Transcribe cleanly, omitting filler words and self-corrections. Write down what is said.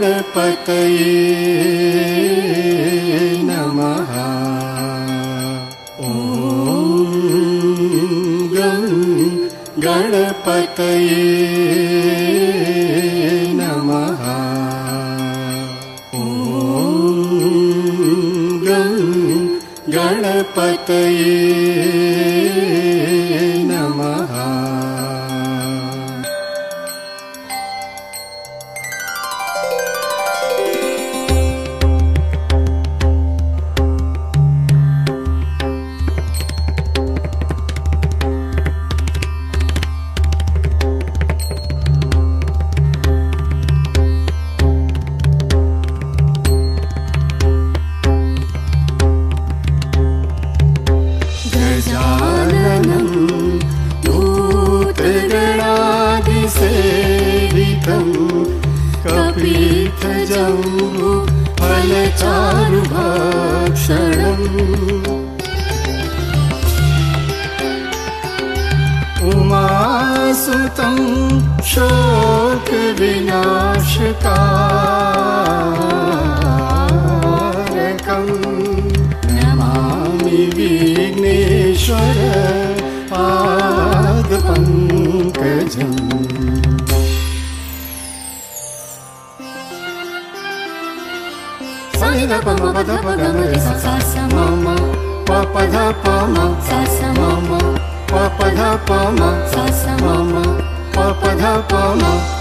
गणपतये नमः। ॐ गं गणपतये नमः। ॐ गं गणपतये नमः। गजाननं भूतगणादिसेवितं कपित्थजम्बुफलचारुभक्षणम् उमासुतं शोकविनाशकारकम् नमामि विघ्नेश्वर पादपङ्कजम्। सनिधपमपधपगमरि सा सा मम पपधपम सा सा मम पपधपम सा सा मम पपधपम।